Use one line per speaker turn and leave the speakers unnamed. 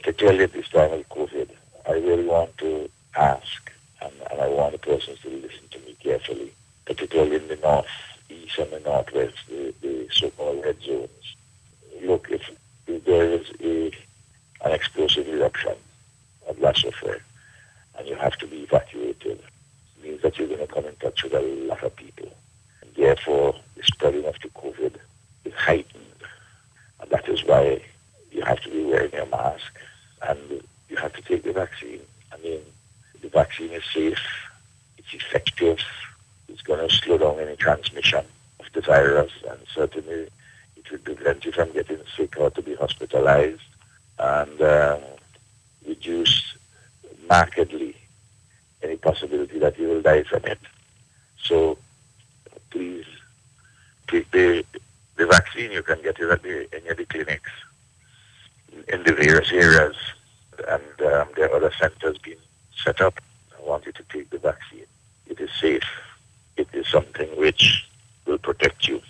particularly at this time of COVID, I really want to ask, and I want the persons to listen to me carefully, particularly in the northeast and the northwest, the so-called red zones. Look, if there is an explosive eruption of Lassofer and you have to be evacuated, it means that you're going to come in touch with a lot of people. And therefore, the spreading of the COVID is heightened. And that is why you have to be wearing your mask and you have to take the vaccine. I mean, the vaccine is safe, it's effective, it's going to slow down any transmission of the virus, and certainly it will prevent you from getting sick or to be hospitalized, and reduce markedly any possibility that you will die from it. So please take the vaccine. You can get it at any of the clinics in the various areas, and there are other centers being set up. I want you to take the vaccine. It is safe. It is something which will protect you.